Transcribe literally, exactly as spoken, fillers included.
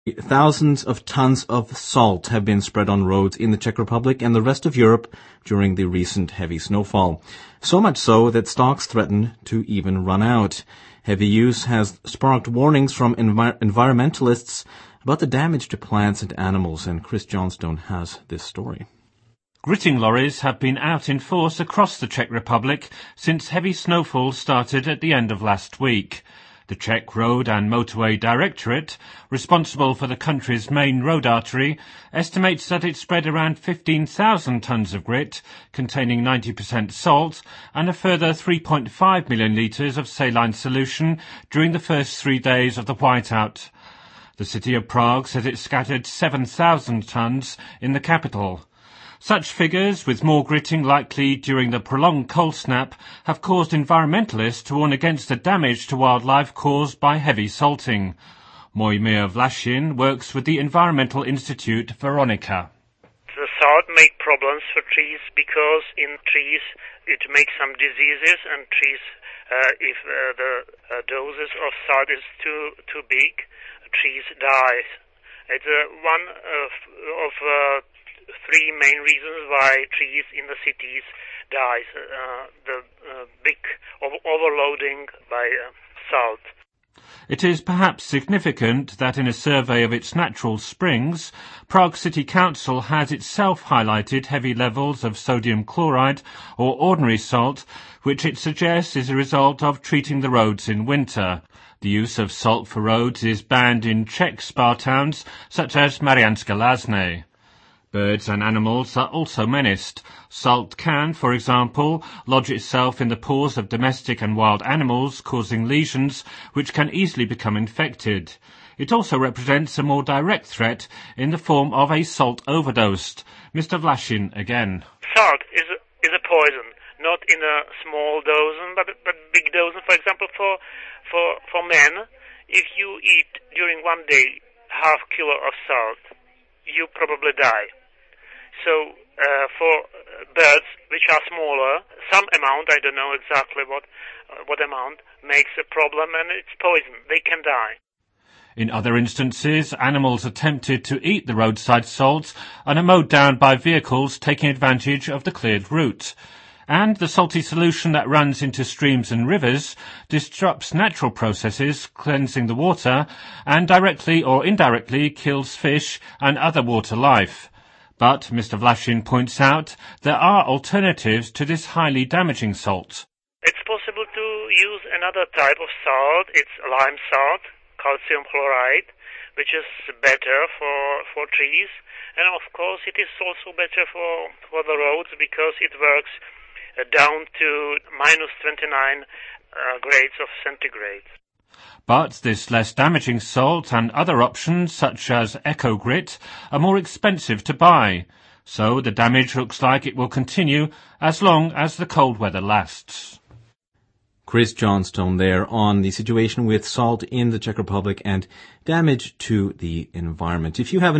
Thousands of tons of salt have been spread on roads in the Czech Republic and the rest of Europe during the recent heavy snowfall. So much so that stocks threaten to even run out. Heavy use has sparked warnings from envi- environmentalists about the damage to plants and animals, and Chris Johnstone has this story. Gritting lorries have been out in force across the Czech Republic since heavy snowfall started at the end of last week. The Czech Road and Motorway Directorate, responsible for the country's main road artery, estimates that it spread around fifteen thousand tonnes of grit, containing ninety percent salt, and a further three point five million litres of saline solution during the first three days of the whiteout. The city of Prague says it scattered seven thousand tonnes in the capital. Such figures, with more gritting likely during the prolonged cold snap, have caused environmentalists to warn against the damage to wildlife caused by heavy salting. Mojmír Vlašin works with the Environmental Institute Veronica. The salt makes problems for trees because in trees it makes some diseases, and trees, uh, if uh, the uh, doses of salt is too too big, trees die. It's uh, one of, of uh, three main reasons why trees in the cities die. Uh, the uh, big over- overloading by uh, salt. It is perhaps significant that in a survey of its natural springs, Prague City Council has itself highlighted heavy levels of sodium chloride, or ordinary salt, which it suggests is a result of treating the roads in winter. The use of salt for roads is banned in Czech spa towns such as Mariánské Lázně. Birds and animals are also menaced. Salt can, for example, lodge itself in the pores of domestic and wild animals, causing lesions which can easily become infected. It also represents a more direct threat in the form of a salt overdose. Mister Vlašin again. Salt is a, is a poison, not in a small dose, but but big dose. For example, for for for men, if you eat during one day half kilo of salt, you probably die. So uh, for birds which are smaller, some amount, I don't know exactly what uh, what amount, makes a problem, and it's poison. They can die. In other instances, animals are tempted to eat the roadside salt and are mowed down by vehicles taking advantage of the cleared route. And the salty solution that runs into streams and rivers disrupts natural processes, cleansing the water, and directly or indirectly kills fish and other water life. But, Mister Vlašin points out, there are alternatives to this highly damaging salt. It's possible to use another type of salt. It's lime salt, calcium chloride, which is better for, for trees. And of course it is also better for, for the roads because it works uh, down to minus twenty-nine uh, grades of centigrade. But this less damaging salt and other options, such as Eco-Grit, are more expensive to buy. So the damage looks like it will continue as long as the cold weather lasts. Chris Johnstone there on the situation with salt in the Czech Republic and damage to the environment. If you have